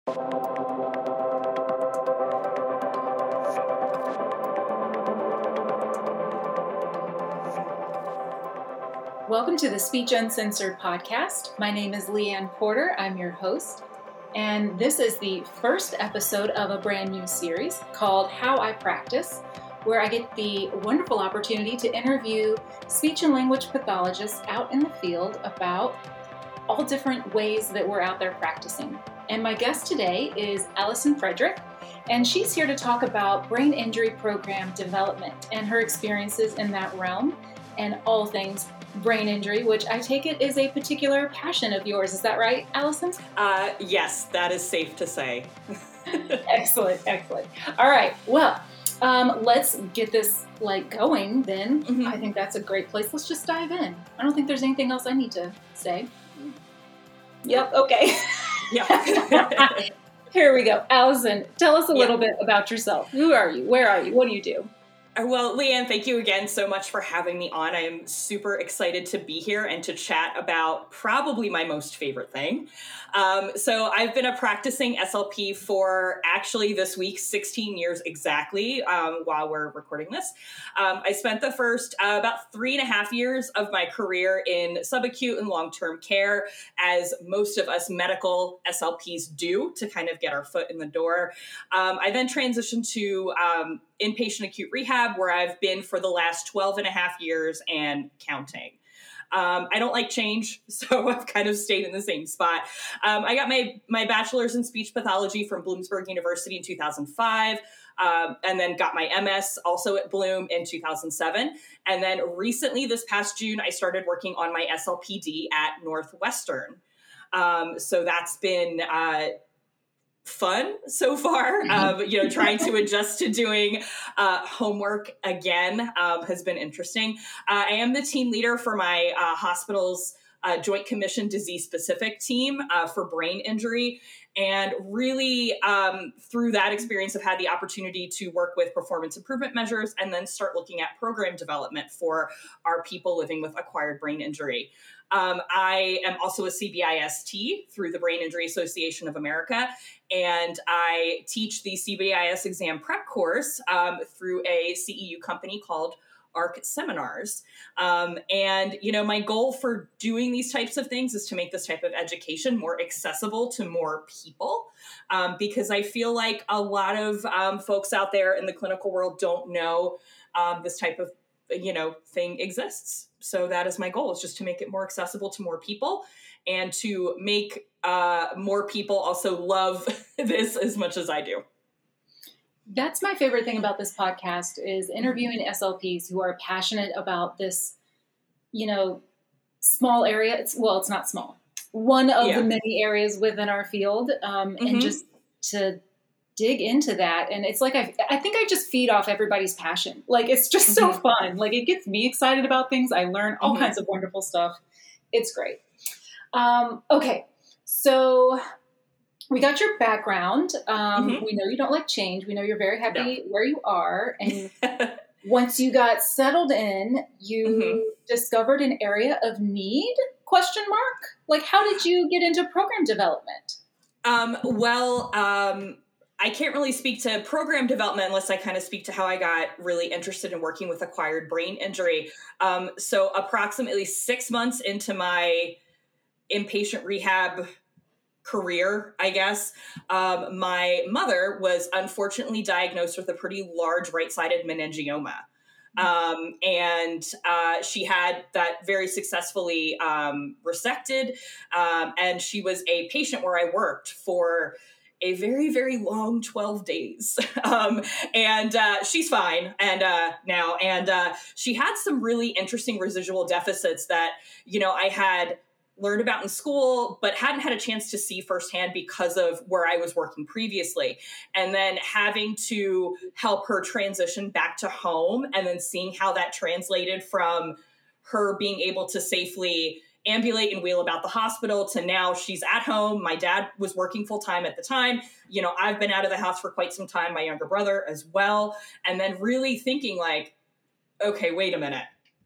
Welcome to the Speech Uncensored podcast. My name is Leanne Porter. I'm your host, and this is the first episode of a brand new series called How I Practice, where I get the wonderful opportunity to interview speech and language pathologists out in the field about all different ways that we're out there practicing. And my guest today is Allison Frederick, and she's here to talk about brain injury program development and her experiences in that realm and all things brain injury, which I take it is a particular passion of yours. Is that right, Allison? Yes, that is safe to say. Excellent. All right. Well, let's get this going then. Mm-hmm. I think that's a great place. Let's just dive in. I don't think there's anything else I need to say. Yep. Okay. Yeah. Here we go. Allison, tell us a little bit about yourself. Who are you? Where are you? What do you do? Well, Leanne, thank you again so much for having me on. I am super excited to be here and to chat about probably my most favorite thing. So I've been a practicing SLP for actually this week, 16 years exactly, while we're recording this. I spent the first about 3.5 years of my career in subacute and long-term care, as most of us medical SLPs do, to kind of get our foot in the door. I then transitioned to inpatient acute rehab, where I've been for the last 12.5 years and counting. I don't like change, so I've kind of stayed in the same spot. I got my bachelor's in speech pathology from Bloomsburg University in 2005, and then got my MS also at Bloom in 2007. And then recently, this past June, I started working on my SLPD at Northwestern. So that's been fun so far. Trying to adjust to doing homework again has been interesting. I am the team leader for my hospital's Joint Commission disease-specific team for brain injury. And really, through that experience, I've had the opportunity to work with performance improvement measures and then start looking at program development for our people living with acquired brain injury. I am also a CBIST through the Brain Injury Association of America, and I teach the CBIS exam prep course through a CEU company called ARC Seminars. My goal for doing these types of things is to make this type of education more accessible to more people, because I feel like a lot of folks out there in the clinical world don't know this type of thing exists. So that is my goal, is just to make it more accessible to more people and to make more people also love this as much as I do. That's my favorite thing about this podcast, is interviewing SLPs who are passionate about this, small area. It's not small. One of the many areas within our field, and just to dig into that. And it's like, I think I just feed off everybody's passion. It's just so fun. It gets me excited about things. I learn all kinds of wonderful stuff. It's great. Okay. So we got your background. We know you don't like change. We know you're very happy where you are. And once you got settled in, you discovered an area of need, ? How did you get into program development? I can't really speak to program development unless I kind of speak to how I got really interested in working with acquired brain injury. So approximately 6 months into my inpatient rehab career, I guess, my mother was unfortunately diagnosed with a pretty large right-sided meningioma. And she had that very successfully resected. And she was a patient where I worked for a very, very long 12 days. And she's fine now. And she had some really interesting residual deficits that, I had learned about in school, but hadn't had a chance to see firsthand because of where I was working previously. And then having to help her transition back to home, and then seeing how that translated from her being able to safely ambulate and wheel about the hospital to now she's at home. My dad was working full time at the time. I've been out of the house for quite some time, my younger brother as well. And then really thinking okay, wait a minute.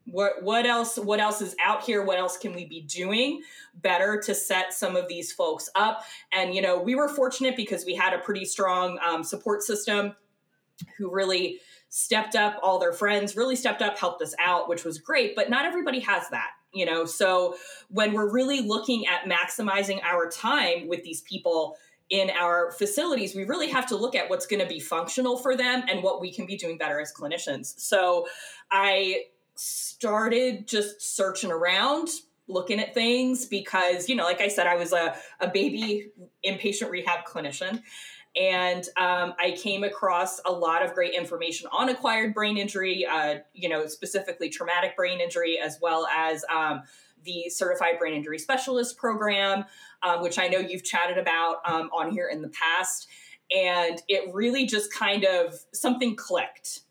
What else is out here? What else can we be doing better to set some of these folks up? And, we were fortunate because we had a pretty strong support system who really stepped up, all their friends really stepped up, helped us out, which was great. But not everybody has that, So when we're really looking at maximizing our time with these people in our facilities, we really have to look at what's going to be functional for them and what we can be doing better as clinicians. So I started just searching around, looking at things because, like I said, I was a baby inpatient rehab clinician. And I came across a lot of great information on acquired brain injury, specifically traumatic brain injury, as well as the Certified Brain Injury Specialist program, which I know you've chatted about on here in the past. And it really just kind of something clicked,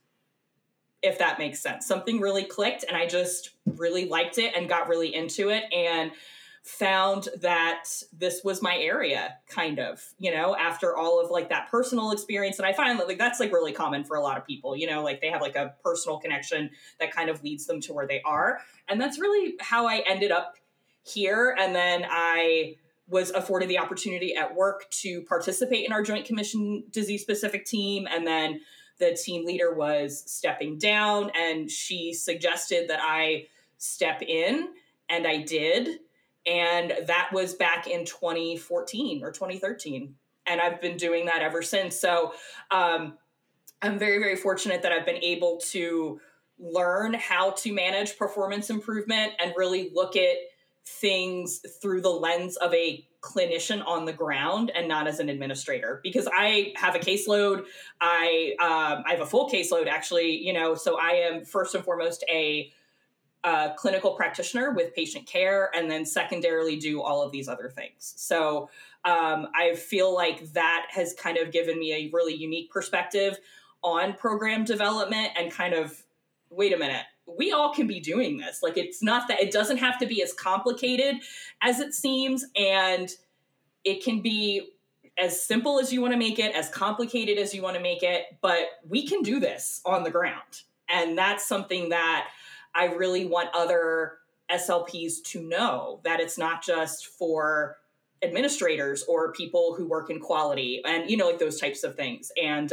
if that makes sense. Something really clicked, and I just really liked it and got really into it and found that this was my area, kind of, after all of like that personal experience. And I find that like that's like really common for a lot of people, like they have like a personal connection that kind of leads them to where they are. And that's really how I ended up here. And then I was afforded the opportunity at work to participate in our Joint Commission disease specific team. And then the team leader was stepping down and she suggested that I step in, and I did. And that was back in 2014 or 2013. And I've been doing that ever since. So I'm very, very fortunate that I've been able to learn how to manage performance improvement and really look at things through the lens of a clinician on the ground and not as an administrator, because I have a caseload. I have a full caseload actually, so I am first and foremost a clinical practitioner with patient care, and then secondarily do all of these other things. So I feel like that has kind of given me a really unique perspective on program development and kind of, wait a minute, we all can be doing this. Like, it's not that it doesn't have to be as complicated as it seems. And it can be as simple as you want to make it, as complicated as you want to make it, but we can do this on the ground. And that's something that I really want other SLPs to know, that it's not just for administrators or people who work in quality and, like those types of things. And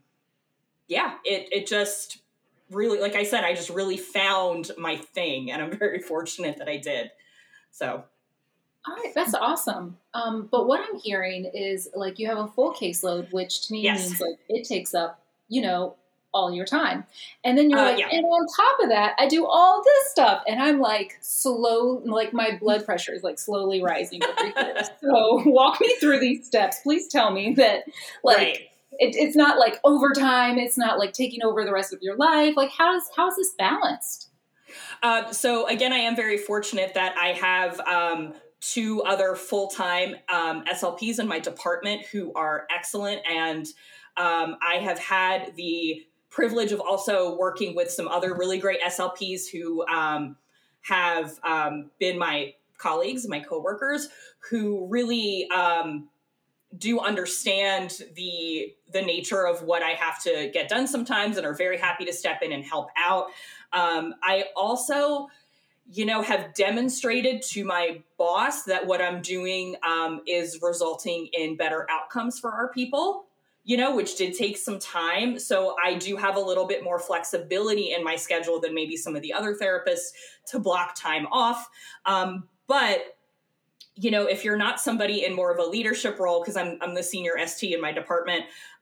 it just really, like I said, I just really found my thing, and I'm very fortunate that I did. So. All right, that's awesome. But what I'm hearing is like you have a full caseload, which to me means like it takes up, all your time. And then you're like, and on top of that, I do all this stuff. And I'm like like my blood pressure is like slowly rising every year. So walk me through these steps. Please tell me that like it's not like overtime. It's not like taking over the rest of your life. Like how's this balanced? So again, I am very fortunate that I have two other full-time SLPs in my department who are excellent. And I have had the privilege of also working with some other really great SLPs who have been my colleagues, my coworkers, who really do understand the nature of what I have to get done sometimes and are very happy to step in and help out. I also, have demonstrated to my boss that what I'm doing is resulting in better outcomes for our people, which did take some time. So I do have a little bit more flexibility in my schedule than maybe some of the other therapists to block time off. But if you're not somebody in more of a leadership role, because I'm the senior ST in my department,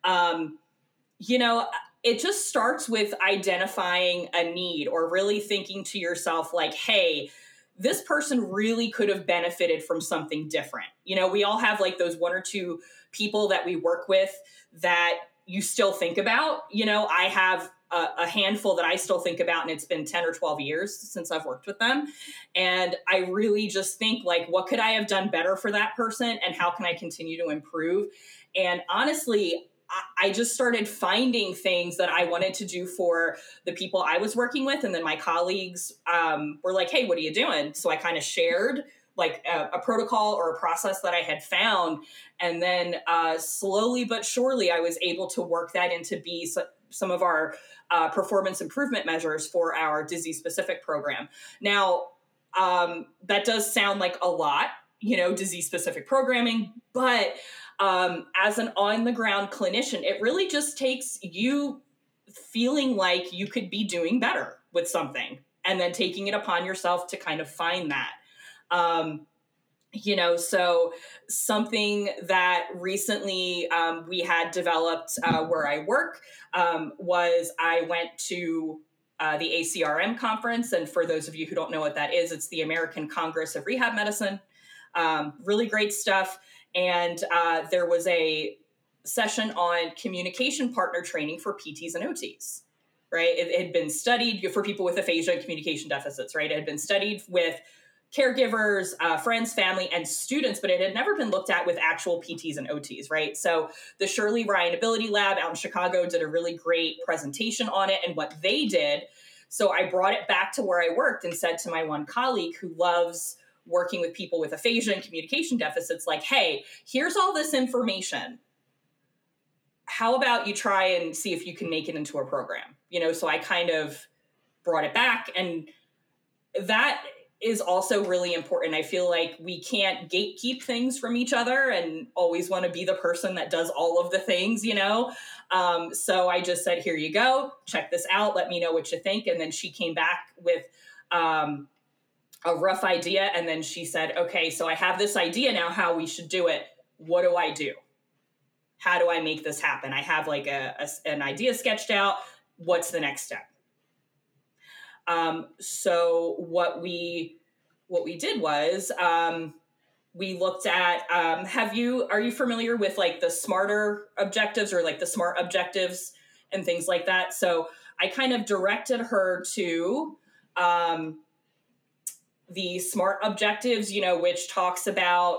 it just starts with identifying a need or really thinking to yourself like, hey, this person really could have benefited from something different. We all have like those one or two people that we work with that you still think about. I have a handful that I still think about, and it's been 10 or 12 years since I've worked with them. And I really just think like, what could I have done better for that person? And how can I continue to improve? And honestly, I just started finding things that I wanted to do for the people I was working with. And then my colleagues were like, hey, what are you doing? So I kind of shared like a protocol or a process that I had found. And then slowly but surely, I was able to work that into be some of our performance improvement measures for our disease-specific program. Now, that does sound like a lot, disease-specific programming, but as an on-the-ground clinician, it really just takes you feeling like you could be doing better with something and then taking it upon yourself to kind of find that. So something that recently we had developed where I work was I went to the ACRM conference. And for those of you who don't know what that is, it's the American Congress of Rehab Medicine. Really great stuff. And there was a session on communication partner training for PTs and OTs, right? It had been studied for people with aphasia and communication deficits, right? It had been studied with caregivers, friends, family, and students, but it had never been looked at with actual PTs and OTs, right? So the Shirley Ryan Ability Lab out in Chicago did a really great presentation on it and what they did. So I brought it back to where I worked and said to my one colleague who loves working with people with aphasia and communication deficits, like, hey, here's all this information. How about you try and see if you can make it into a program? So I kind of brought it back, and that is also really important. I feel like we can't gatekeep things from each other and always want to be the person that does all of the things, So I just said, here you go, check this out, let me know what you think. And then she came back with a rough idea. And then she said, okay, so I have this idea now how we should do it. What do I do? How do I make this happen? I have like an idea sketched out. What's the next step? So what we did was, we looked at, are you familiar with like the SMARTer objectives or like the SMART objectives and things like that? So I kind of directed her to, the SMART objectives, which talks about,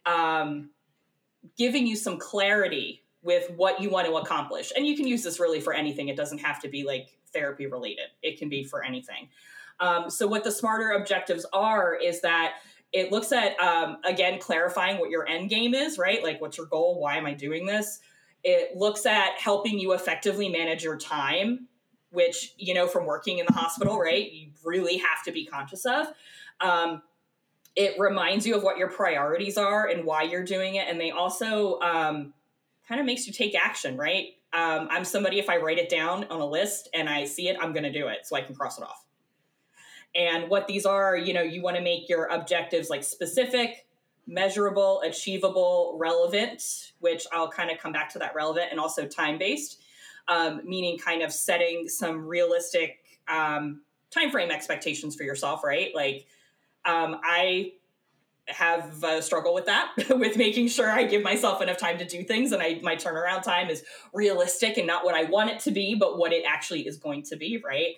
giving you some clarity with what you want to accomplish. And you can use this really for anything. It doesn't have to be like therapy related. It can be for anything. So what the SMARTer objectives are is that it looks at, again, clarifying what your end game is, right? Like, what's your goal? Why am I doing this? It looks at helping you effectively manage your time, which, from working in the hospital, right, you really have to be conscious of. It reminds you of what your priorities are and why you're doing it. And they also kind of makes you take action, right? I'm somebody, if I write it down on a list and I see it, I'm going to do it so I can cross it off. And what these are, you want to make your objectives like specific, measurable, achievable, relevant, which I'll kind of come back to that relevant, and also time-based, meaning kind of setting some realistic timeframe expectations for yourself, right? Like, I have a struggle with that, with making sure I give myself enough time to do things. And my turnaround time is realistic and not what I want it to be, but what it actually is going to be. Right.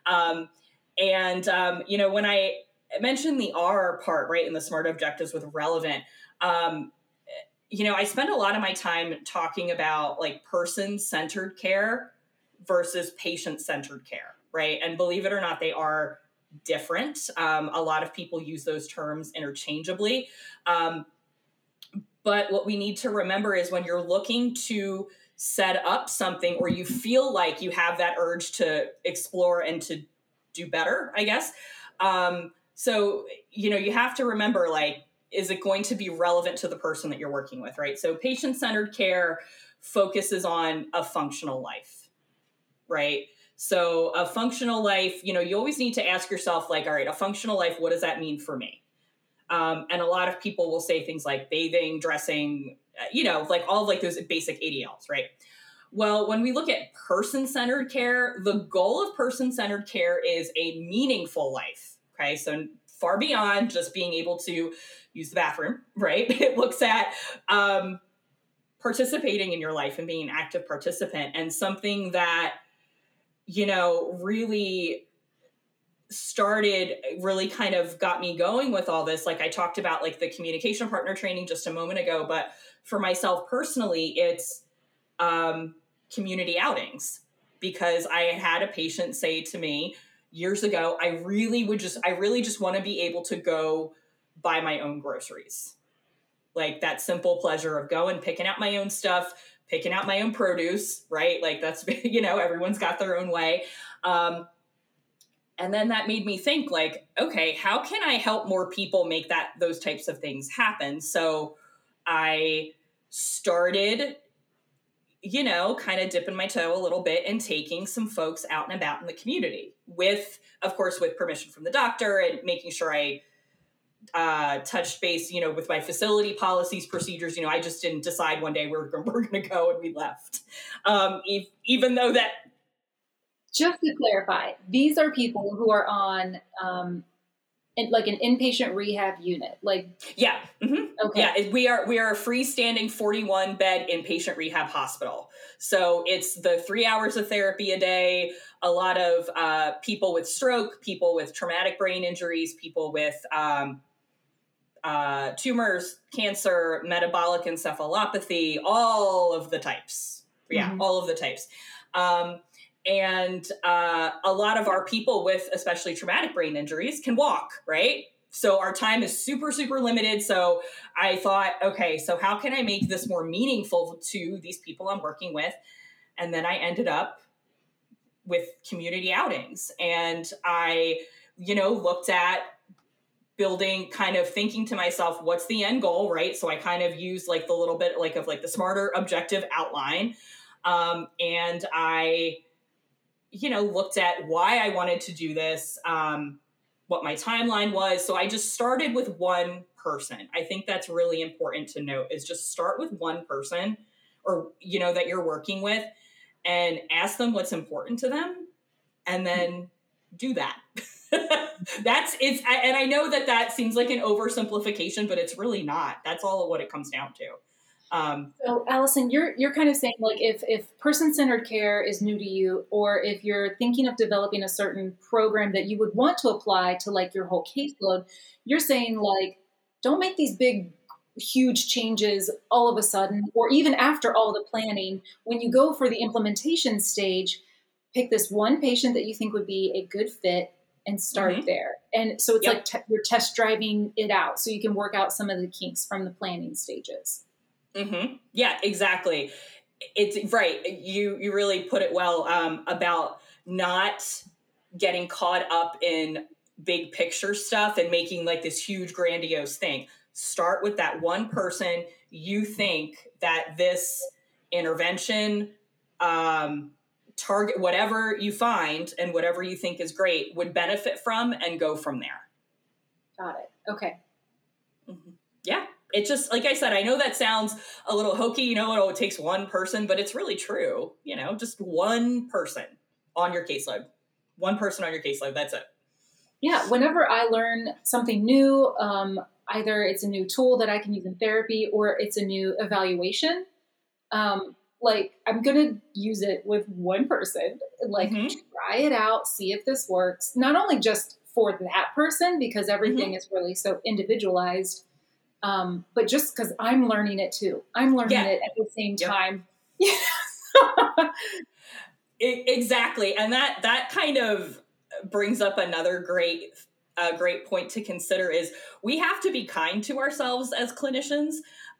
When I mentioned the R part, right, in the SMART objectives with relevant, I spend a lot of my time talking about like person-centered care versus patient-centered care. Right. And believe it or not, they are different. A lot of people use those terms interchangeably. But what we need to remember is when you're looking to set up something or you feel like you have that urge to explore and to do better, I guess. So, you have to remember, like, is it going to be relevant to the person that you're working with, right? So patient-centered care focuses on a functional life, right? So a functional life, you always need to ask yourself, like, all right, a functional life, what does that mean for me? And a lot of people will say things like bathing, dressing, like all of like those basic ADLs, right? Well, when we look at person-centered care, the goal of person-centered care is a meaningful life, okay? So far beyond just being able to use the bathroom, right? It looks at participating in your life and being an active participant, and something that really kind of got me going with all this. Like I talked about like the communication partner training just a moment ago, but for myself personally, it's community outings, because I had a patient say to me years ago, I really just want to be able to go buy my own groceries. Like that simple pleasure of going, picking out my own stuff, picking out my own produce, right? Like that's, everyone's got their own way. And then that made me think like, okay, how can I help more people make those types of things happen? So I started, kind of dipping my toe a little bit and taking some folks out and about in the community with, of course, with permission from the doctor, and making sure I touched base, with my facility policies, procedures. I just didn't decide one day we're going to go and we left. Even though that. Just to clarify, these are people who are on like an inpatient rehab unit. Like, yeah. Mm-hmm. Okay. Yeah. We are a freestanding 41 bed inpatient rehab hospital. So it's the 3 hours of therapy a day, a lot of people with stroke, people with traumatic brain injuries, people with tumors, cancer, metabolic encephalopathy, all of the types. Yeah. Mm-hmm. All of the types. And a lot of our people with especially traumatic brain injuries can walk, right? So our time is super, super limited. So I thought, okay, so how can I make this more meaningful to these people I'm working with? And then I ended up with community outings. And I, looked at building, kind of thinking to myself, what's the end goal, right? So I kind of used like the little bit like of like the smarter objective outline. And I looked at why I wanted to do this, what my timeline was. So I just started with one person. I think that's really important to note, is just start with one person or, that you're working with, and ask them what's important to them, and then do that. And I know that seems like an oversimplification, but it's really not. That's all of what it comes down to. So Allison, you're kind of saying like if person-centered care is new to you, or if you're thinking of developing a certain program that you would want to apply to like your whole caseload, you're saying like, don't make these big, huge changes all of a sudden, or even after all the planning. When you go for the implementation stage, pick this one patient that you think would be a good fit and start mm-hmm. there. And so it's like you're test driving it out so you can work out some of the kinks from the planning stages. Mm-hmm. Yeah, exactly. It's right. You really put it well, about not getting caught up in big picture stuff and making like this huge grandiose thing. Start with that one person you think that this intervention, target, whatever you find and whatever you think is great, would benefit from, and go from there. Got it. Okay. Mm-hmm. Yeah. It just, like I said, I know that sounds a little hokey, it takes one person, but it's really true. Just one person on your caseload. One person on your caseload. That's it. Yeah. Whenever I learn something new, either it's a new tool that I can use in therapy, or it's a new evaluation, like I'm going to use it with one person, like mm-hmm. try it out, see if this works. Not only just for that person, because everything mm-hmm. is really so individualized, but just because I'm learning it too. I'm learning it at the same time. Exactly. And that kind of brings up another great point to consider, is we have to be kind to ourselves as clinicians.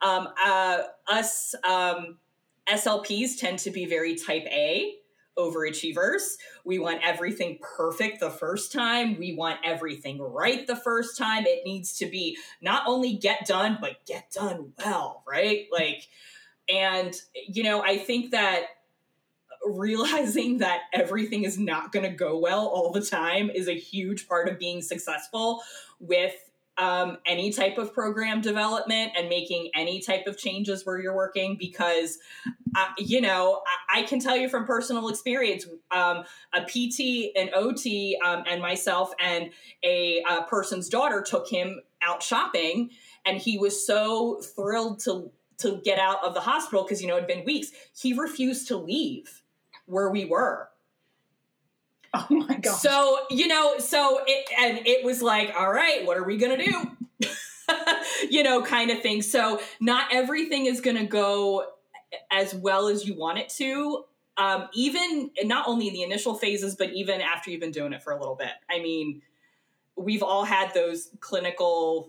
Us SLPs tend to be very type A overachievers. We want everything perfect the first time. We want everything right the first time. It needs to be not only get done, but get done well, right? And I think that realizing that everything is not going to go well all the time is a huge part of being successful with any type of program development and making any type of changes where you're working, because, I can tell you from personal experience, a PT, an OT, and myself and a person's daughter took him out shopping, and he was so thrilled to get out of the hospital because, it'd been weeks. He refused to leave where we were. Oh my gosh. So, it was like, all right, what are we going to do? Kind of thing. So not everything is going to go as well as you want it to, even not only in the initial phases, but even after you've been doing it for a little bit. I mean, we've all had those clinical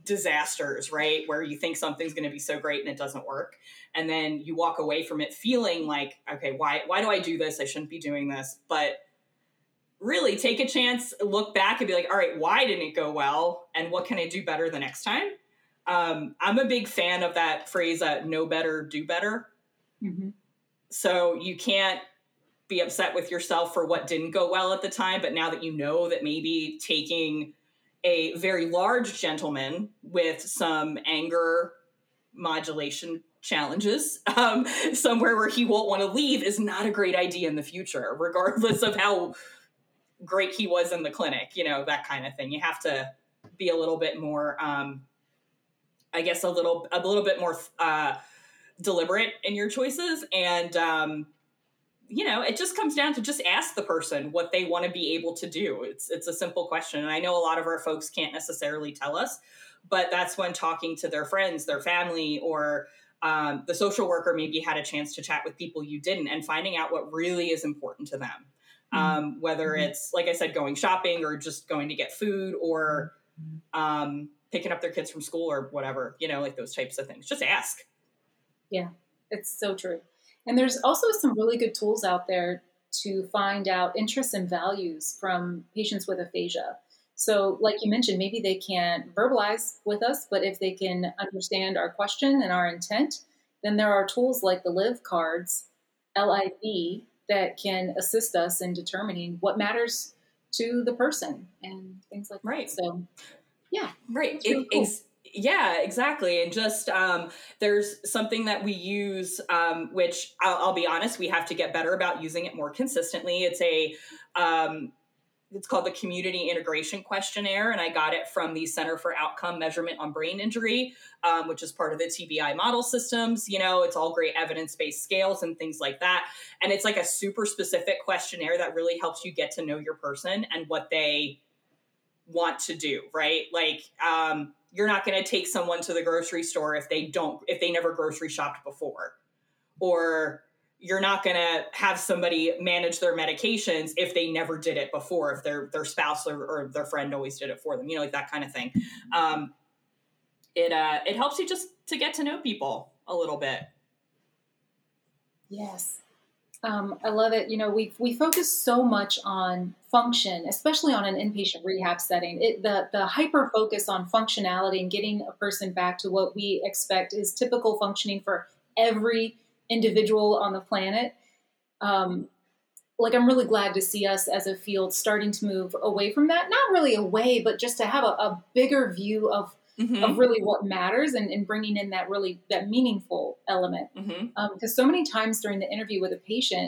disasters, right? Where you think something's going to be so great and it doesn't work. And then you walk away from it feeling like, okay, why do I do this? I shouldn't be doing this. But really take a chance, look back and be like, all right, why didn't it go well? And what can I do better the next time? I'm a big fan of that phrase, know better, do better. Mm-hmm. So you can't be upset with yourself for what didn't go well at the time. But now that you know that maybe taking a very large gentleman with some anger modulation challenges somewhere where he won't want to leave is not a great idea in the future, regardless of how great he was in the clinic, that kind of thing. You have to be a little bit more, I guess, a little bit more deliberate in your choices. And, it just comes down to just ask the person what they want to be able to do. It's a simple question. And I know a lot of our folks can't necessarily tell us, but that's when talking to their friends, their family, or the social worker maybe had a chance to chat with people you didn't, and finding out what really is important to them. Whether it's, like I said, going shopping or just going to get food or picking up their kids from school or whatever, like those types of things. Just ask. Yeah, it's so true. And there's also some really good tools out there to find out interests and values from patients with aphasia. So like you mentioned, maybe they can't verbalize with us, but if they can understand our question and our intent, then there are tools like the LIV cards, LIV, that can assist us in determining what matters to the person and things like that. So, yeah. Right. Really cool. Yeah, exactly. And just there's something that we use, which I'll be honest, we have to get better about using it more consistently. It's called the Community Integration Questionnaire, and I got it from the Center for Outcome Measurement on Brain Injury, which is part of the TBI model systems. It's all great evidence-based scales and things like that. And it's like a super specific questionnaire that really helps you get to know your person and what they want to do, right? Like, you're not going to take someone to the grocery store if they never grocery shopped before, or you're not going to have somebody manage their medications if they never did it before, if their spouse or their friend always did it for them, like that kind of thing. It helps you just to get to know people a little bit. Yes. I love it. We focus so much on function, especially on an inpatient rehab setting. The hyper focus on functionality and getting a person back to what we expect is typical functioning for every individual on the planet. I'm really glad to see us as a field starting to move away from that. Not really away, but just to have a bigger view of really what matters and bringing in that meaningful element. Because so many times during the interview with a patient,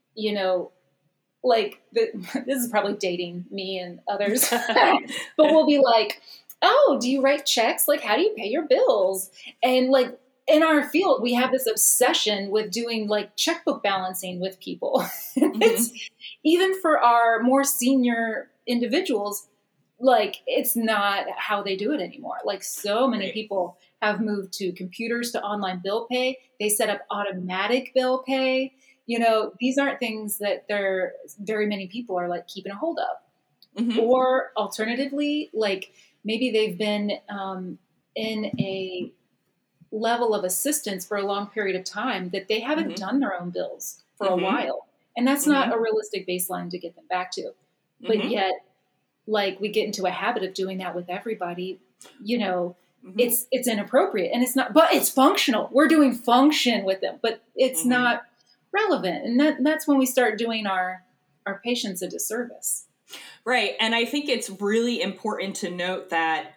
this is probably dating me and others, but we'll be like, oh, do you write checks? Like, how do you pay your bills? And like, in our field, we have this obsession with doing like checkbook balancing with people. It's even for our more senior individuals, like it's not how they do it anymore. Like so many people have moved to computers, to online bill pay. They set up automatic bill pay. These aren't things that very many people are like keeping a hold of. Or alternatively, like maybe they've been in a level of assistance for a long period of time that they haven't done their own bills for a while. And that's not a realistic baseline to get them back to. But yet, like we get into a habit of doing that with everybody, it's inappropriate and it's not, but it's functional. We're doing function with them, but it's not relevant. And that's when we start doing our patients a disservice. Right. And I think it's really important to note that,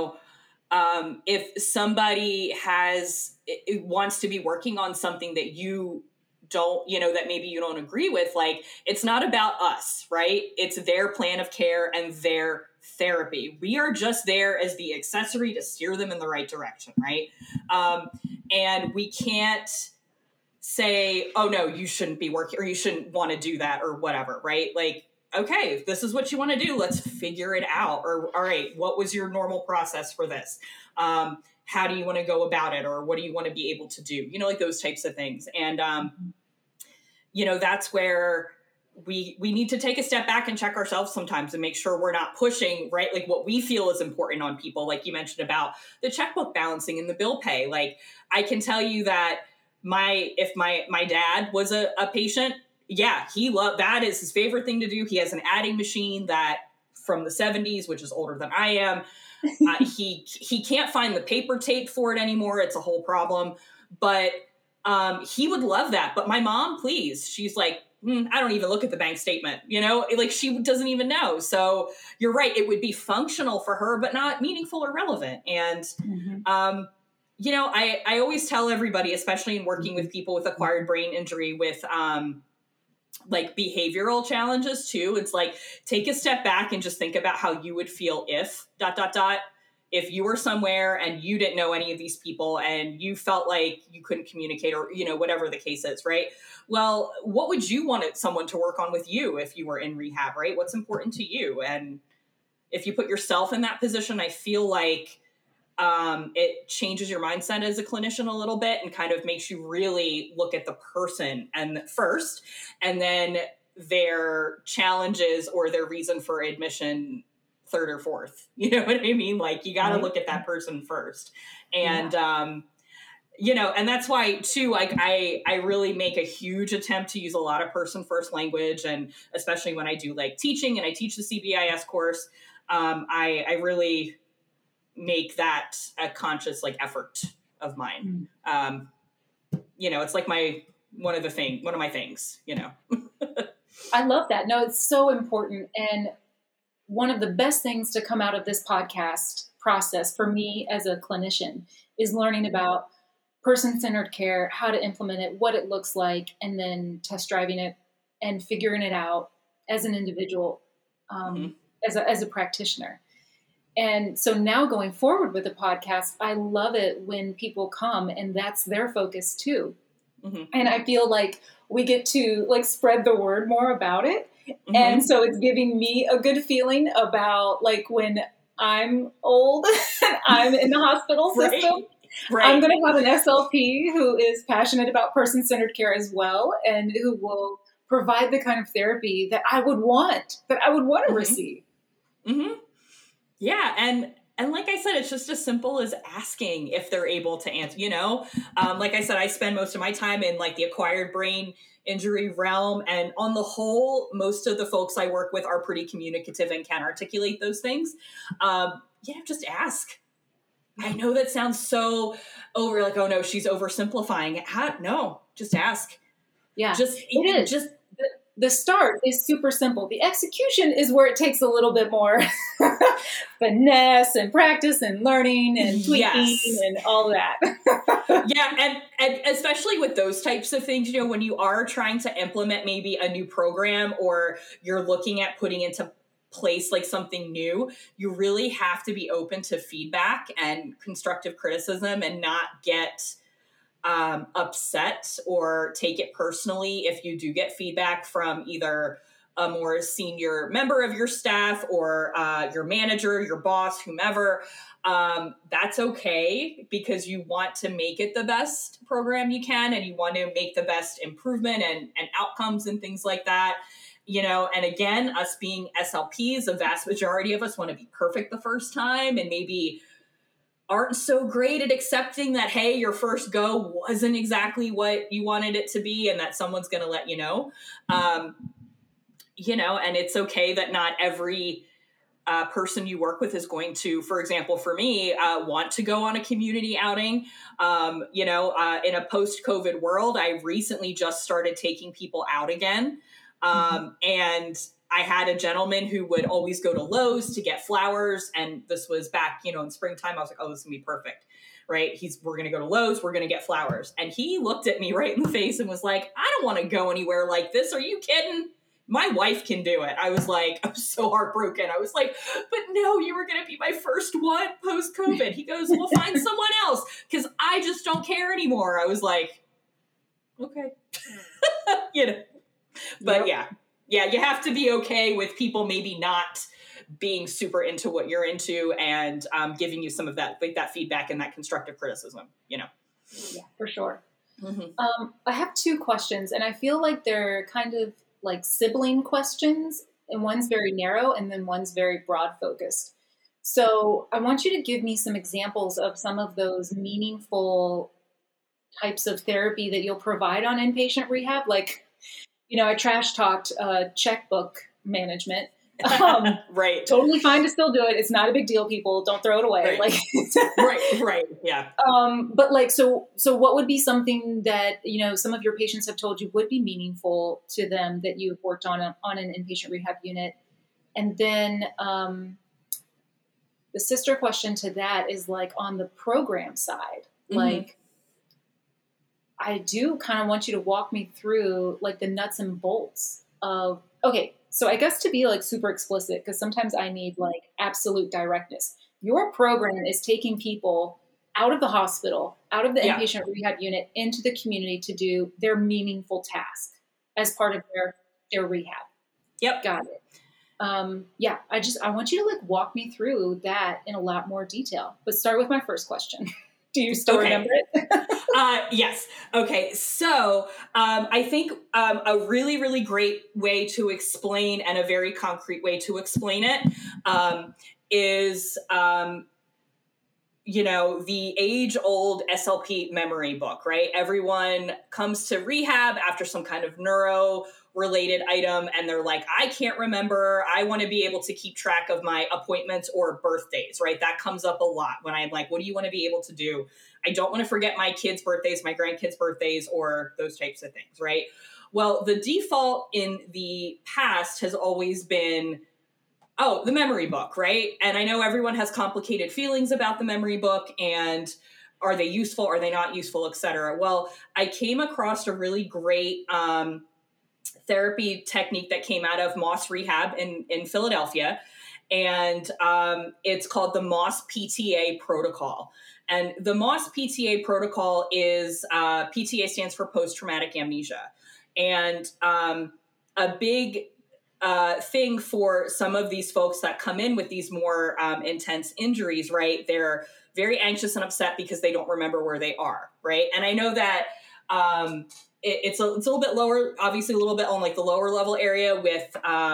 if somebody wants to be working on something that you don't, that maybe you don't agree with, like, it's not about us, right? It's their plan of care and their therapy. We are just there as the accessory to steer them in the right direction, right? And we can't say, oh no, you shouldn't be working or you shouldn't want to do that or whatever, right? Like, okay, if this is what you want to do, let's figure it out. Or, all right, what was your normal process for this? How do you want to go about it? Or what do you want to be able to do? Like those types of things. And, that's where we need to take a step back and check ourselves sometimes and make sure we're not pushing, right? Like what we feel is important on people. Like you mentioned about the checkbook balancing and the bill pay. Like I can tell you that if my dad was a patient, yeah, he loved, that is his favorite thing to do. He has an adding machine that from the 70s, which is older than I am. He can't find the paper tape for it anymore. It's a whole problem, but he would love that. But my mom, please, she's like, I don't even look at the bank statement, like she doesn't even know. So you're right. It would be functional for her, but not meaningful or relevant. And, I always tell everybody, especially in working with people with acquired brain injury with, like behavioral challenges too. It's like, take a step back and just think about how you would feel if you were somewhere and you didn't know any of these people and you felt like you couldn't communicate or, whatever the case is, right? Well, what would you want someone to work on with you if you were in rehab, right? What's important to you? And if you put yourself in that position, I feel like it changes your mindset as a clinician a little bit and kind of makes you really look at the person first, and then their challenges or their reason for admission third or fourth. You know what I mean? Like you got to look at that person first. And, and that's why too, like I really make a huge attempt to use a lot of person first language. And especially when I do like teaching and I teach the CBIS course, I really make that a conscious like effort of mine. It's like one of my things, I love that. No, it's so important. And one of the best things to come out of this podcast process for me as a clinician is learning about person-centered care, how to implement it, what it looks like, and then test driving it and figuring it out as an individual, as a practitioner. And so now going forward with the podcast, I love it when people come and that's their focus too. And I feel like we get to like spread the word more about it. And so it's giving me a good feeling about like when I'm old and I'm in the hospital system, I'm going to have an SLP who is passionate about person-centered care as well and who will provide the kind of therapy that I would want to receive. Yeah. And like I said, it's just as simple as asking if they're able to answer, like I said, I spend most of my time in like the acquired brain injury realm. And on the whole, most of the folks I work with are pretty communicative and can articulate those things. Just ask. I know that sounds so over like, oh no, she's oversimplifying it. No, just ask. Yeah, it is. The start is super simple. The execution is where it takes a little bit more finesse and practice and learning and tweaking and all that. And especially with those types of things, when you are trying to implement maybe a new program or you're looking at putting into place like something new, you really have to be open to feedback and constructive criticism and not get upset or take it personally if you do get feedback from either a more senior member of your staff or your manager, your boss, whomever. That's okay because you want to make it the best program you can and you want to make the best improvement and outcomes and things like that. And again, us being SLPs, the vast majority of us want to be perfect the first time and maybe aren't so great at accepting that, hey, your first go wasn't exactly what you wanted it to be and that someone's going to let you know. And it's okay that not every person you work with is going to, for example, for me, want to go on a community outing. In a post-COVID world, I recently just started taking people out again. And I had a gentleman who would always go to Lowe's to get flowers. And this was back, in springtime. I was like, oh, this is gonna be perfect. Right. We're going to go to Lowe's. We're going to get flowers. And he looked at me right in the face and was like, I don't want to go anywhere like this. Are you kidding? My wife can do it. I was so heartbroken. I was like, but no, you were going to be my first one post COVID. He goes, well, find someone else because I just don't care anymore. I was like, okay. But yeah, you have to be okay with people maybe not being super into what you're into and giving you some of that, like that feedback and that constructive criticism, Yeah, for sure. I have two questions and I feel like they're kind of like sibling questions, and one's very narrow and then one's very broad focused. So I want you to give me some examples of some of those meaningful types of therapy that you'll provide on inpatient rehab. Like, I trash talked checkbook management. Right. Totally fine to still do it. It's not a big deal, people. Don't throw it away. Right. Like, right. Yeah. But like, so what would be something that, some of your patients have told you would be meaningful to them that you've worked on an inpatient rehab unit? And then, the sister question to that is like on the program side, like, I do kind of want you to walk me through like the nuts and bolts of, okay, so I guess to be like super explicit, because sometimes I need like absolute directness. Your program is taking people out of the hospital, out of the inpatient rehab unit into the community to do their meaningful task as part of their rehab. Yep. Got it. I want you to like walk me through that in a lot more detail, but start with my first question. Do you still remember it? Yes. Okay. So I think a really, really great way to explain, and a very concrete way to explain it, is the age-old SLP memory book, right? Everyone comes to rehab after some kind of neuro-related item, and they're like, I can't remember. I want to be able to keep track of my appointments or birthdays, right? That comes up a lot when I'm like, what do you want to be able to do? I don't want to forget my kids' birthdays, my grandkids' birthdays, or those types of things, right? Well, the default in the past has always been, the memory book, right? And I know everyone has complicated feelings about the memory book, and are they useful? Are they not useful, et cetera? Well, I came across a really great therapy technique that came out of Moss Rehab in Philadelphia. And it's called the Moss PTA protocol. And the Moss PTA protocol is, PTA stands for post-traumatic amnesia. And a big thing for some of these folks that come in with these more intense injuries, right? They're very anxious and upset because they don't remember where they are, right? And I know that it's a little bit lower, obviously a little bit on like the lower level area with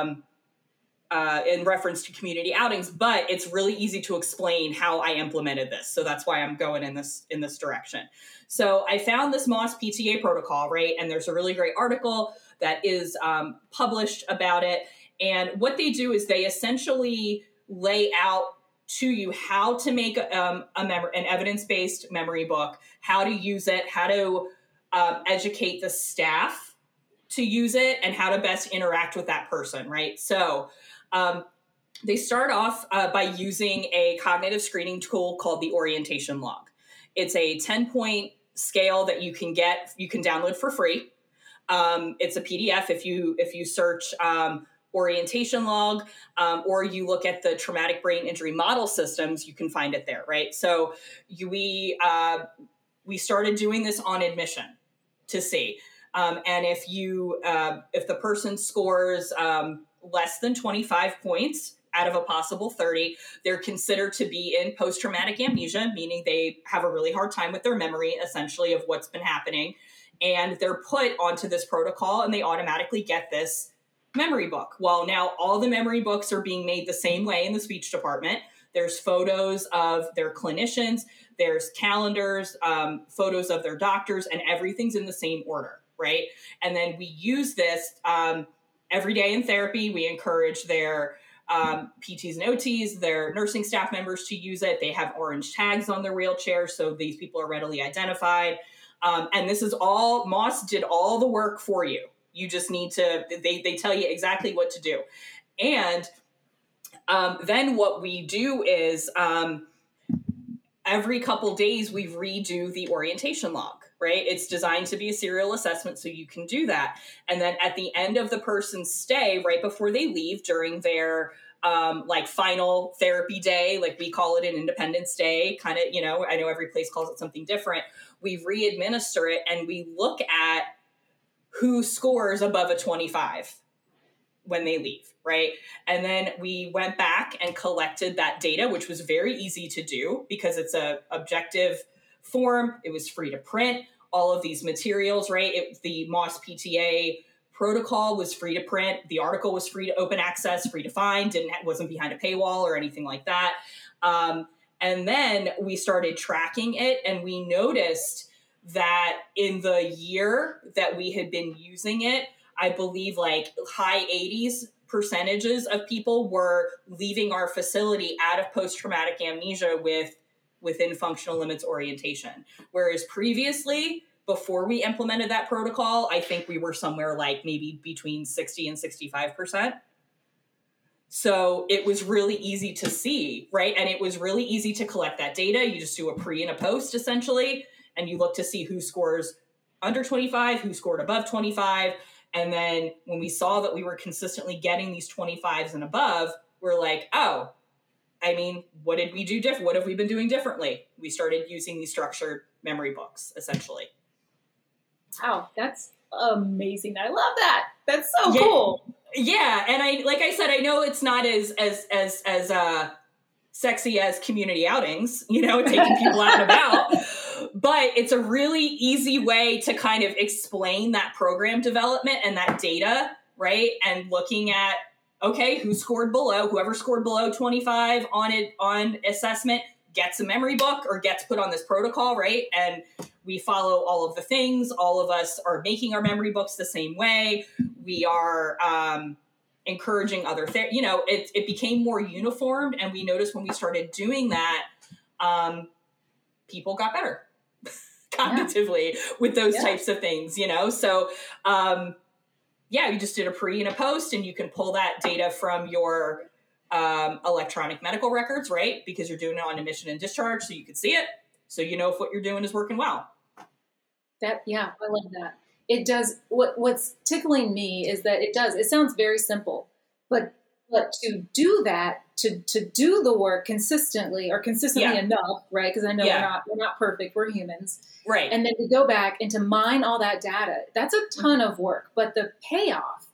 in reference to community outings, but it's really easy to explain how I implemented this. So that's why I'm going in this direction. So I found this Moss PTA protocol, right? And there's a really great article that is published about it. And what they do is they essentially lay out to you how to make an evidence-based memory book, how to use it, how to educate the staff to use it, and how to best interact with that person, right? So they start off by using a cognitive screening tool called the orientation log. It's a 10-point scale that you can download for free. It's a PDF if you search orientation log, or you look at the traumatic brain injury model systems, you can find it there, right? So we started doing this on admission to see, and if the person scores less than 25 points out of a possible 30, they're considered to be in post-traumatic amnesia, meaning they have a really hard time with their memory, essentially, of what's been happening. And they're put onto this protocol, and they automatically get this memory book. Well, now all the memory books are being made the same way in the speech department. There's photos of their clinicians, there's calendars, photos of their doctors, and everything's in the same order, right? And then we use this every day in therapy. We encourage their PTs and OTs, their nursing staff members to use it. They have orange tags on their wheelchairs, so these people are readily identified. And this is all, Moss did all the work for you. You just need to, they tell you exactly what to do. And then what we do is every couple days we redo the orientation log, right? It's designed to be a serial assessment, so you can do that. And then at the end of the person's stay, right before they leave, during their final therapy day, like we call it an Independence Day, kind of, I know every place calls it something different. We re-administer it, and we look at who scores above a 25 when they leave, right? And then we went back and collected that data, which was very easy to do because it's a objective form. It was free to print all of these materials, right? The Moss PTA protocol was free to print. The article was free to open access, free to find, wasn't behind a paywall or anything like that. And then we started tracking it, and we noticed that in the year that we had been using it, I believe like high 80s percentages of people were leaving our facility out of post-traumatic amnesia within functional limits orientation. Whereas previously, before we implemented that protocol, I think we were somewhere like maybe between 60 and 65%. So it was really easy to see, right? And it was really easy to collect that data. You just do a pre and a post essentially, and you look to see who scores under 25, who scored above 25. And then when we saw that we were consistently getting these 25s and above, we're like, oh, I mean, what did we do different? What have we been doing differently? We started using these structured memory books, essentially. Wow, that's amazing. I love that. That's so cool. Yeah, and like I said, I know it's not as sexy as community outings, taking people out and about, but it's a really easy way to kind of explain that program development and that data, right? And looking at, okay, whoever scored below 25 on assessment gets a memory book or gets put on this protocol, right? And we follow all of the things. All of us are making our memory books the same way. We are encouraging other things. It became more uniformed, and we noticed when we started doing that, people got better cognitively with those types of things, So, you just did a pre and a post, and you can pull that data from your electronic medical records, right? Because you're doing it on admission and discharge, so you can see it. So you know if what you're doing is working well. I love that. It does. What's tickling me is that it sounds very simple, but to do that, to do the work consistently enough, right? Because I know we're not perfect. We're humans. Right. And then to go back and to mine all that data, that's a ton of work, but the payoff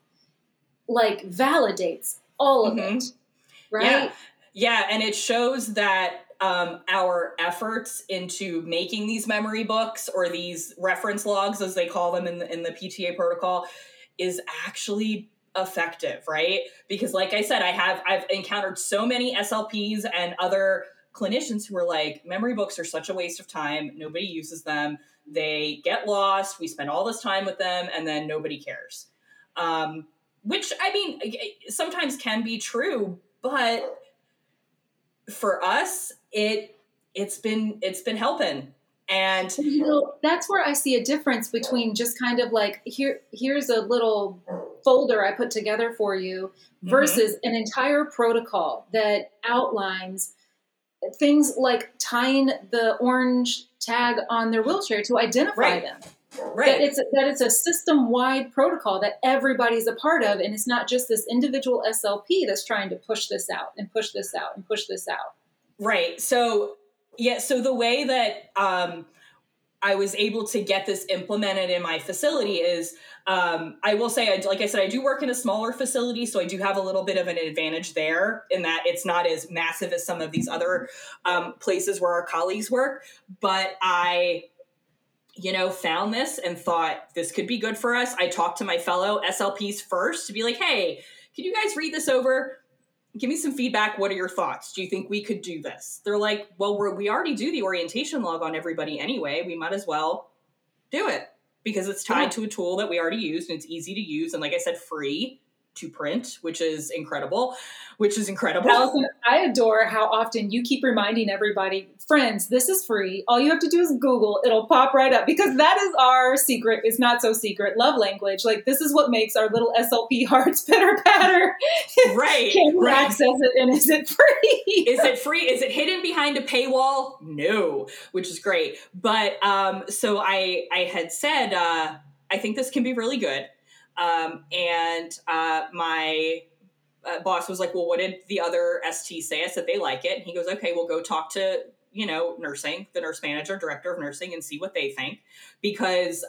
validates all of it. Right. Yeah. And it shows that our efforts into making these memory books, or these reference logs, as they call them in the PTA protocol, is actually effective, right? Because like I said, I've encountered so many SLPs and other clinicians who are like, memory books are such a waste of time. Nobody uses them. They get lost. We spend all this time with them, and then nobody cares. Which, I mean, sometimes can be true, but for us, it's been helping. And that's where I see a difference between just kind of like, here's a little folder I put together for you versus an entire protocol that outlines things like tying the orange tag on their wheelchair to identify them. Right. That it's a system-wide protocol that everybody's a part of, and it's not just this individual SLP that's trying to push this out and push this out and push this out. Right. So the way that I was able to get this implemented in my facility is, I will say, like I said, I do work in a smaller facility, so I do have a little bit of an advantage there in that it's not as massive as some of these other places where our colleagues work. But I found this and thought this could be good for us. I talked to my fellow SLPs first to be like, hey, can you guys read this over? Give me some feedback. What are your thoughts? Do you think we could do this? They're like, well, we already do the orientation log on everybody anyway. We might as well do it because it's tied to a tool that we already used, and it's easy to use. And like I said, free to print, which is incredible. Allison, I adore how often you keep reminding everybody, friends, this is free. All you have to do is Google. It'll pop right up, because that is our secret. It's not so secret love language. Like, this is what makes our little SLP hearts pitter patter. Right. Can you access it, and is it free? Is it free? Is it hidden behind a paywall? No, which is great. But so I had said, I think this can be really good. And my boss was like, well, what did the other ST say? I said, they like it. And he goes, okay, we'll go talk to, nursing, the nurse manager, director of nursing, and see what they think. Because,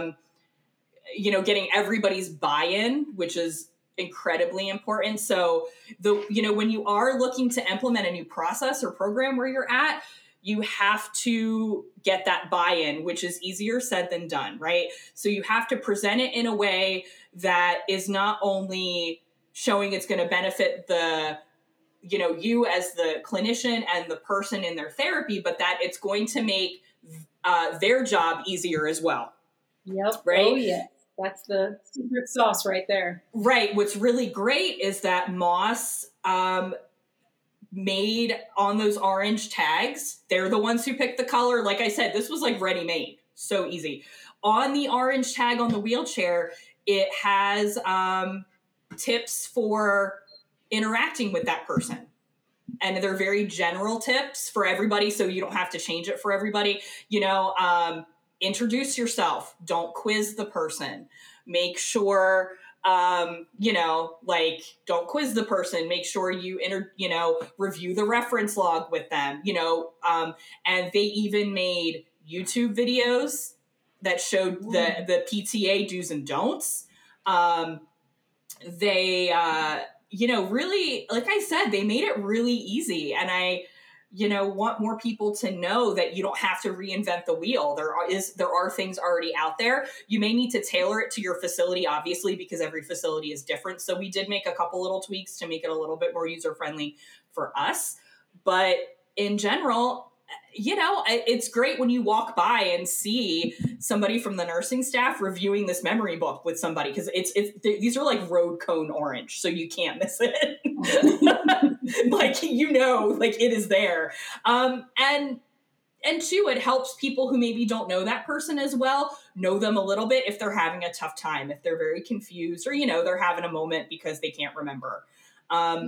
getting everybody's buy-in, which is incredibly important. So when you are looking to implement a new process or program where you're at, you have to get that buy-in, which is easier said than done, right? So you have to present it in a way that is not only showing it's going to benefit you as the clinician and the person in their therapy, but that it's going to make their job easier as well. Yep. Right? Oh, yeah. That's the secret sauce right there. Right. What's really great is that Moss made on those orange tags. They're the ones who picked the color. Like I said, this was like ready-made. So easy. On the orange tag on the wheelchair, it has tips for interacting with that person. And they're very general tips for everybody, so you don't have to change it for everybody. Introduce yourself. Don't quiz the person. Make sure, don't quiz the person. Make sure you review the reference log with them, and they even made YouTube videos that showed the PTA do's and don'ts. They really, like I said, they made it really easy. And I, want more people to know that you don't have to reinvent the wheel. There are things already out there. You may need to tailor it to your facility, obviously, because every facility is different. So we did make a couple little tweaks to make it a little bit more user-friendly for us. But in general, it's great when you walk by and see somebody from the nursing staff reviewing this memory book with somebody, because these are like road cone orange, so you can't miss it. It is there. And two, it helps people who maybe don't know that person as well know them a little bit if they're having a tough time, if they're very confused, or they're having a moment because they can't remember. I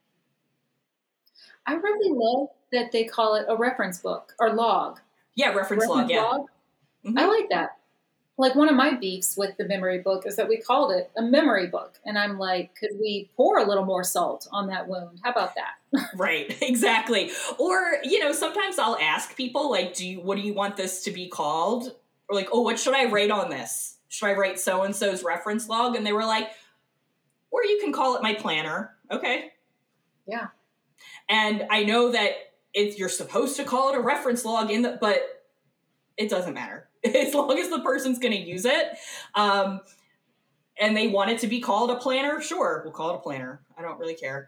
really love that they call it a reference book or log. Yeah, reference log. Yeah. Log. Mm-hmm. I like that. Like, one of my beefs with the memory book is that we called it a memory book. And I'm like, could we pour a little more salt on that wound? How about that? Right, exactly. Or, sometimes I'll ask people, like, what do you want this to be called? Or like, oh, what should I write on this? Should I write so-and-so's reference log? And they were like, or you can call it my planner. Okay. Yeah. And I know that you're supposed to call it a reference log but it doesn't matter. As long as the person's going to use it, and they want it to be called a planner, sure, we'll call it a planner. I don't really care.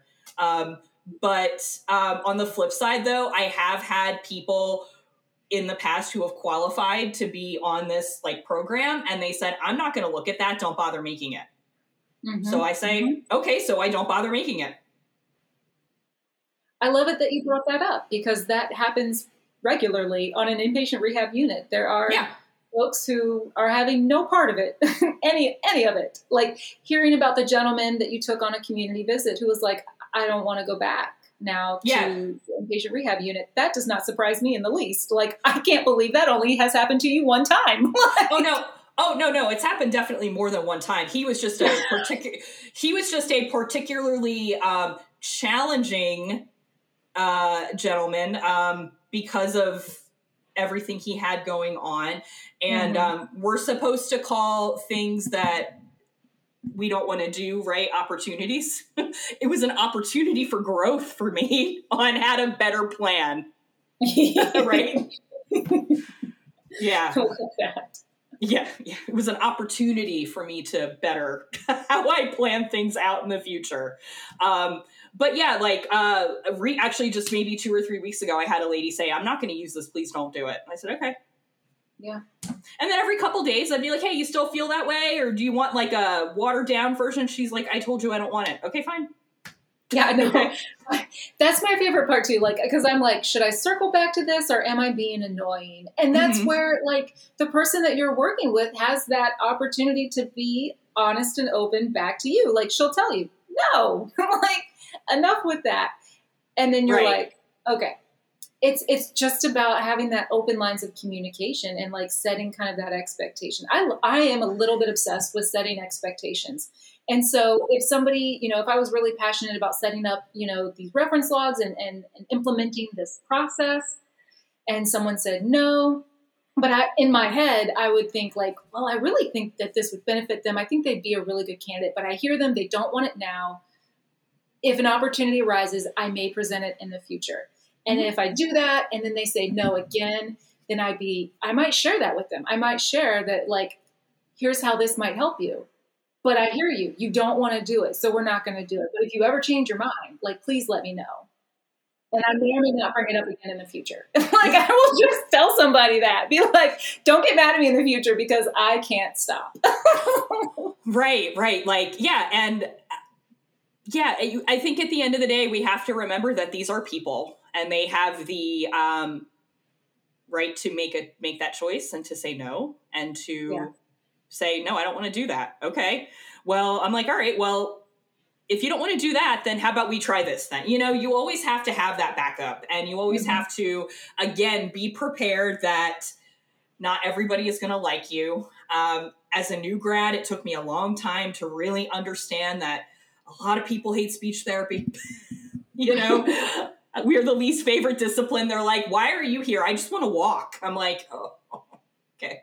But on the flip side, though, I have had people in the past who have qualified to be on this program, and they said, I'm not going to look at that. Don't bother making it. Mm-hmm. So I say, okay, so I don't bother making it. I love it that you brought that up, because that happens regularly on an inpatient rehab unit. There are folks who are having no part of it, any of it. Like hearing about the gentleman that you took on a community visit who was like, I don't want to go back now to the inpatient rehab unit. That does not surprise me in the least. Like, I can't believe that only has happened to you one time. Oh, no. It's happened definitely more than one time. He was just a particularly challenging gentleman because of everything he had going on. And we're supposed to call things that we don't want to do, right, opportunities. It was an opportunity for growth for me on how to better plan. Right? Yeah. I love that. Yeah, it was an opportunity for me to better how I plan things out in the future. But yeah, actually just maybe 2 or 3 weeks ago, I had a lady say, I'm not going to use this. Please don't do it. And I said, okay. Yeah. And then every couple days I'd be like, hey, you still feel that way? Or do you want a watered down version? She's like, I told you I don't want it. Okay, fine. Yeah, no. That's my favorite part too. Because I'm like, should I circle back to this or am I being annoying? And that's where the person that you're working with has that opportunity to be honest and open back to you. She'll tell you, no, enough with that. And then you're like, okay. It's just about having that open lines of communication and setting kind of that expectation. I am a little bit obsessed with setting expectations. And so if somebody, if I was really passionate about setting up, these reference logs and implementing this process, and someone said no, but in my head, I would think well, I really think that this would benefit them. I think they'd be a really good candidate, but I hear them, they don't want it now. If an opportunity arises, I may present it in the future. And if I do that and then they say no again, then I might share that with them. I might share that, like, here's how this might help you. But I hear you. You don't want to do it, so we're not going to do it. But if you ever change your mind, like, please let me know. And I may or may not bring it up again in the future. Like, I will just tell somebody that. Be like, don't get mad at me in the future because I can't stop. Right. Like, yeah. And yeah, I think at the end of the day, we have to remember that these are people and they have the right to make that choice and to say no and to say, no, I don't want to do that. Okay. Well, I'm like, all right, well, if you don't want to do that, then how about we try this then? You know, you always have to have that backup and you always have to, again, be prepared that not everybody is going to like you. As a new grad, it took me a long time to really understand that a lot of people hate speech therapy. You know, we're the least favorite discipline. They're like, why are you here? I just want to walk. I'm like, oh, okay.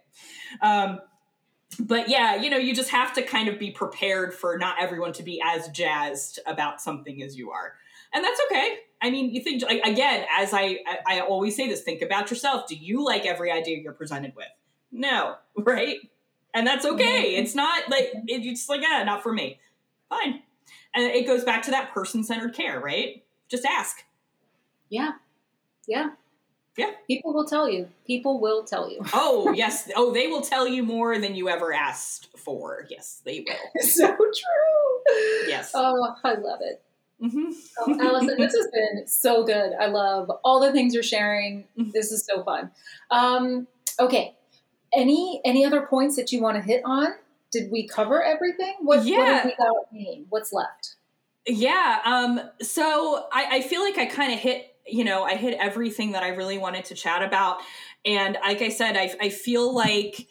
But yeah, you know, you just have to kind of be prepared for not everyone to be as jazzed about something as you are. And that's okay. I mean, you think, like, again, as I always say this, think about yourself. Do you like every idea you're presented with? No, right? And that's okay. It's not like, it's like, not for me. Fine. And it goes back to that person-centered care, right? Just ask. Yeah. People will tell you. Oh, yes. Oh, they will tell you more than you ever asked for. Yes, they will. So true. Yes. Oh, I love it. Oh, Allison, this has been so good. I love all the things you're sharing. This is so fun. Okay. Any other points that you want to hit on? Did we cover everything? What have we got? What's left? Yeah. So I feel like I kind of hit everything that I really wanted to chat about. And like I said, I feel like,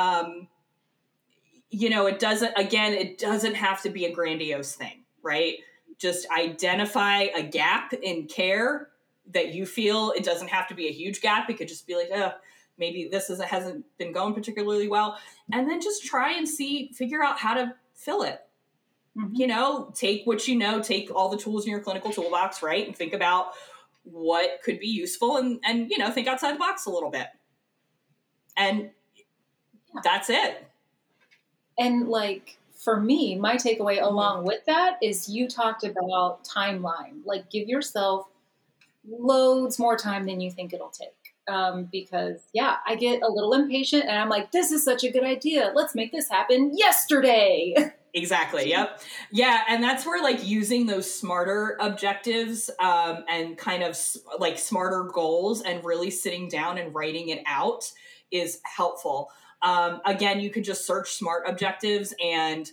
it doesn't have to be a grandiose thing, right? Just identify a gap in care that you feel. It doesn't have to be a huge gap. It could just be like, maybe this hasn't been going particularly well. And then just try and figure out how to fill it. Take what take all the tools in your clinical toolbox, right? And think about what could be useful and think outside the box a little bit. And that's it. And like, for me, my takeaway along with that is you talked about timeline. Like, give yourself loads more time than you think it'll take. Because I get a little impatient and I'm like, this is such a good idea. Let's make this happen yesterday. Exactly. Yep. Yeah. And that's where, like, using those smarter objectives and kind of like smarter goals and really sitting down and writing it out is helpful. Again, you could just search SMART objectives and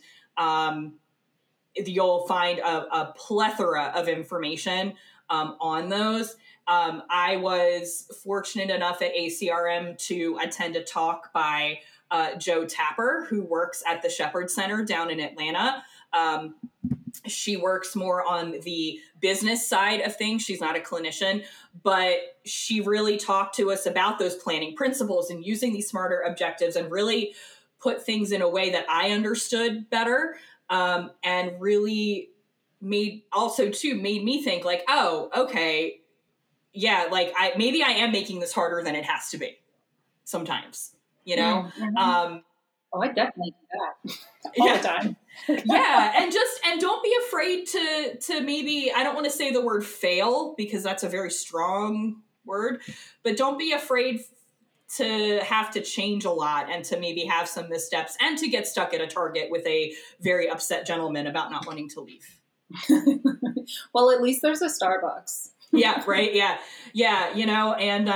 you'll find a plethora of information on those. I was fortunate enough at ACRM to attend a talk by Joe Tapper, who works at the Shepherd Center down in Atlanta. She works more on the business side of things. She's not a clinician, but she really talked to us about those planning principles and using these smarter objectives and really put things in a way that I understood better, and really made me think like, oh, okay. Yeah, like maybe I am making this harder than it has to be sometimes, Mm-hmm. I definitely do that all the time. and don't be afraid to maybe, I don't want to say the word fail because that's a very strong word, but don't be afraid to have to change a lot and to maybe have some missteps and to get stuck at a Target with a very upset gentleman about not wanting to leave. Well, at least there's a Starbucks. Yeah, right. Yeah, and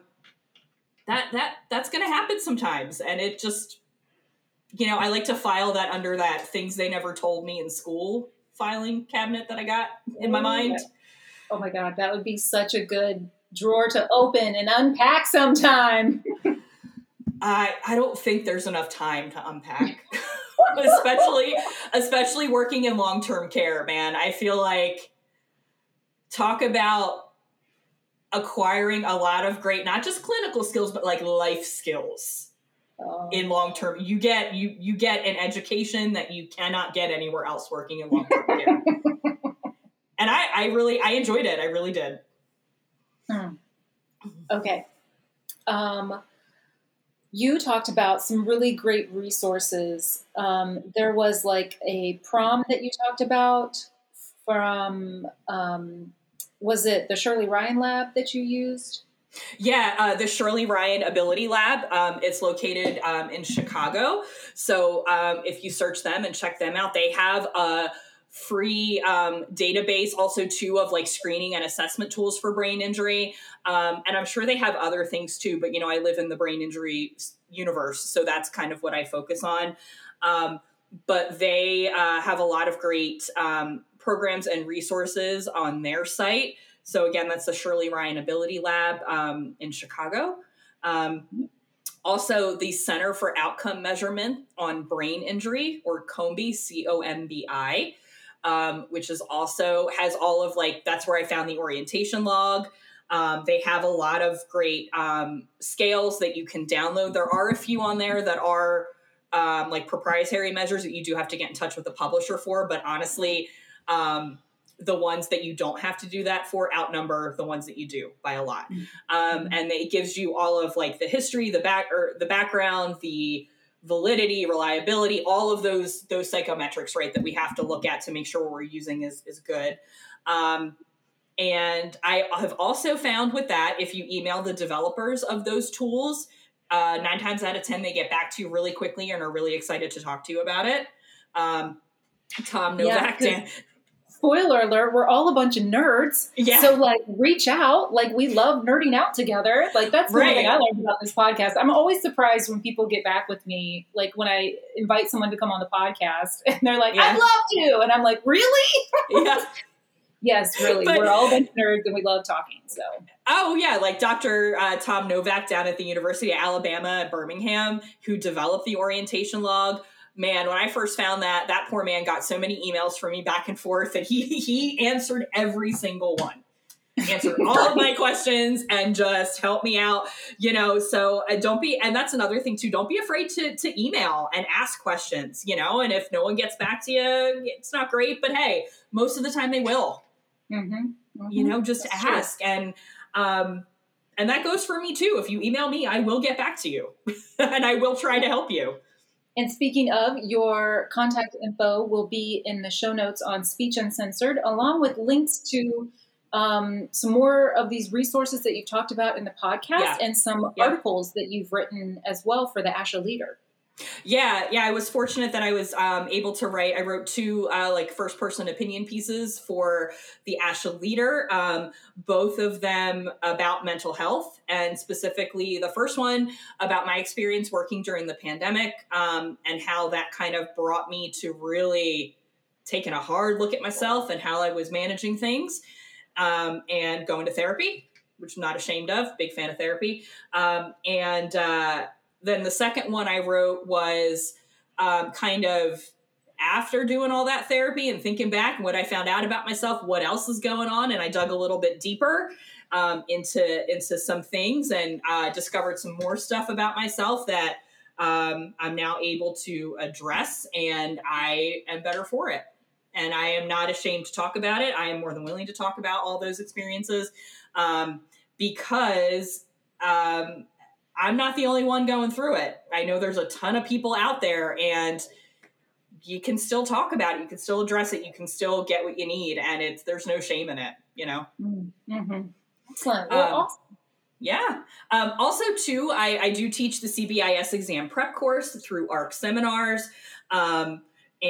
that's going to happen sometimes. And it just, I like to file that under that things they never told me in school filing cabinet that I got in my mind. Oh my God, that would be such a good drawer to open and unpack sometime. I don't think there's enough time to unpack, especially working in long-term care, man. I feel like, talk about acquiring a lot of great, not just clinical skills, but like life skills in long-term. You get an education that you cannot get anywhere else working in long-term care. And I enjoyed it. I really did. Mm. Okay. You talked about some really great resources. There was like a prom that you talked about from, was it the Shirley Ryan Lab that you used? Yeah, the Shirley Ryan Ability Lab. It's located in Chicago. So if you search them and check them out, they have a free database also too of like screening and assessment tools for brain injury. And I'm sure they have other things too, but I live in the brain injury universe, so that's kind of what I focus on. But they have a lot of great programs and resources on their site. So again, that's the Shirley Ryan Ability Lab in Chicago. Also, the Center for Outcome Measurement on Brain Injury, or COMBI, COMBI, which is also has all of that's where I found the orientation log. They have a lot of great scales that you can download. There are a few on there that are proprietary measures that you do have to get in touch with the publisher for, but honestly, the ones that you don't have to do that for outnumber the ones that you do by a lot. And it gives you all of the history, the background, the validity, reliability, all of those psychometrics, right, that we have to look at to make sure what we're using is good. And I have also found with that, if you email the developers of those tools, 9 times out of 10, they get back to you really quickly and are really excited to talk to you about it. Tom Novak. Yeah, spoiler alert, we're all a bunch of nerds. Yeah. So reach out. We love nerding out together. That's the one thing I learned about this podcast. I'm always surprised when people get back with me, when I invite someone to come on the podcast and they're like, I'd love to. And I'm like, really? Yeah. Yes, really. We're all a bunch of nerds and we love talking. So. Oh, yeah. Dr. Tom Novak down at the University of Alabama at Birmingham, who developed the orientation log. Man, when I first found that poor man got so many emails from me back and forth that he answered every single one. Answered all of my questions and just helped me out, so and that's another thing too, don't be afraid to email and ask questions, and if no one gets back to you, it's not great, but hey, most of the time they will. Just that's ask. True. And that goes for me too. If you email me, I will get back to you and I will try to help you. And speaking of, your contact info will be in the show notes on Speech Uncensored, along with links to some more of these resources that you've talked about in the podcast and some articles that you've written as well for the ASHA Leader. Yeah. I was fortunate that I was able to write. I wrote 2 first person opinion pieces for the ASHA Leader, both of them about mental health, and specifically the first one about my experience working during the pandemic, and how that kind of brought me to really taking a hard look at myself and how I was managing things, and going to therapy, which I'm not ashamed of. Big fan of therapy. Then the second one I wrote was kind of after doing all that therapy and thinking back and what I found out about myself, what else is going on. And I dug a little bit deeper into some things and discovered some more stuff about myself that I'm now able to address, and I am better for it. And I am not ashamed to talk about it. I am more than willing to talk about all those experiences because I'm not the only one going through it. I know there's a ton of people out there, and you can still talk about it. You can still address it. You can still get what you need, and there's no shame in it, Mm-hmm. Excellent. Well, awesome. Yeah. Also, too, I do teach the CBIS exam prep course through ARC seminars. ARC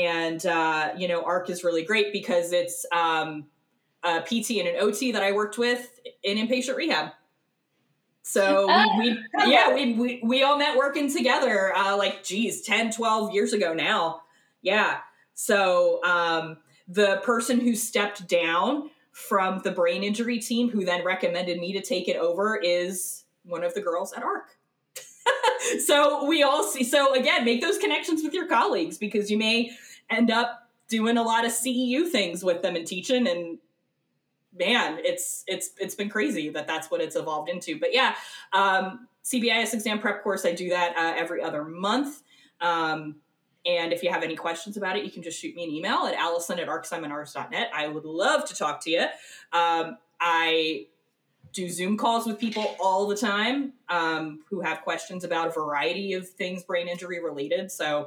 is really great because it's a PT and an OT that I worked with in inpatient rehab. So we all met working together 10, 12 years ago now. Yeah. So the person who stepped down from the brain injury team, who then recommended me to take it over, is one of the girls at ARC. So we all see. So again, make those connections with your colleagues, because you may end up doing a lot of CEU things with them and teaching, and man, it's been crazy that's what it's evolved into. But yeah, CBIS exam prep course, I do that every other month. And if you have any questions about it, you can just shoot me an email at allison@arcseminars.net. I would love to talk to you. I do Zoom calls with people all the time who have questions about a variety of things brain injury related. So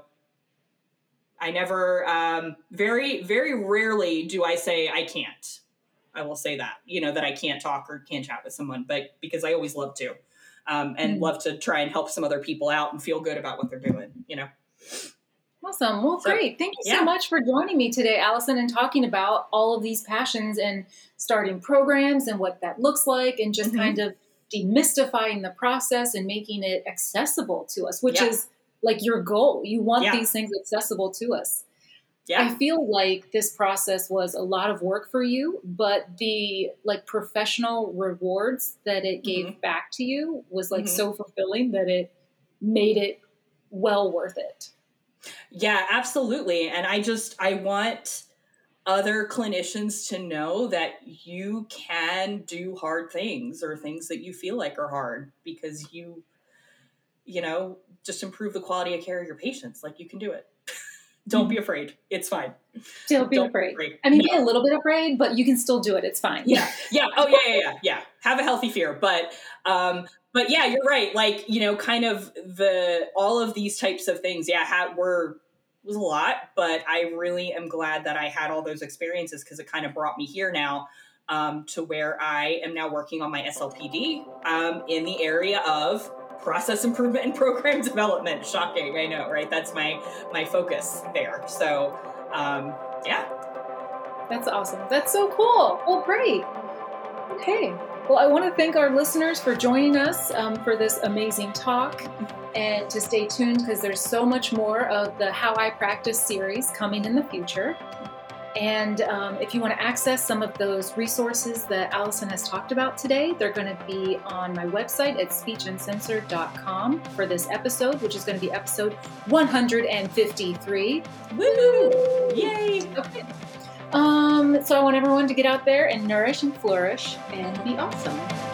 I never, very, very rarely do I say I can't. I will say that, that I can't talk or can't chat with someone, but because I always love to, and love to try and help some other people out and feel good about what they're doing, Awesome. Well, great. Thank you so much for joining me today, Allison, and talking about all of these passions and starting programs and what that looks like, and just kind of demystifying the process and making it accessible to us, which is like your goal. You want these things accessible to us. Yeah. I feel like this process was a lot of work for you, but the professional rewards that it gave back to you was so fulfilling that it made it well worth it. Yeah, absolutely. And I want other clinicians to know that you can do hard things or things that you feel like are hard because you just improve the quality of care of your patients. Like, you can do it. Don't be afraid. It's fine. Don't be afraid. I mean, be a little bit afraid, but you can still do it. It's fine. Yeah. Yeah. Oh, yeah. Have a healthy fear. But yeah, you're right. Like, kind of all of these types of things, was a lot, but I really am glad that I had all those experiences because it kind of brought me here now to where I am now working on my SLPD in the area of process improvement and program development. Shocking, I know, right? That's my focus there. So, yeah. That's awesome. That's so cool. Well, great. Okay. Well, I want to thank our listeners for joining us for this amazing talk, and to stay tuned because there's so much more of the How I Practice series coming in the future. And if you want to access some of those resources that Allison has talked about today, they're going to be on my website at speechandcensored.com for this episode, which is going to be episode 153. Woo! Yay! Okay. So I want everyone to get out there and nourish and flourish and be awesome.